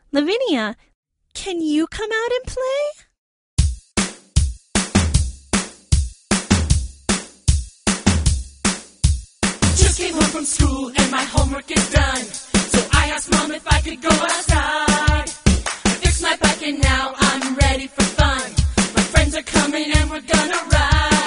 Lavinia, can you come out and play? Just came home from school and my homework is done. So I asked Mom if I could go outside. I fixed my bike and now I'm ready for fun. My friends are coming and we're gonna ride.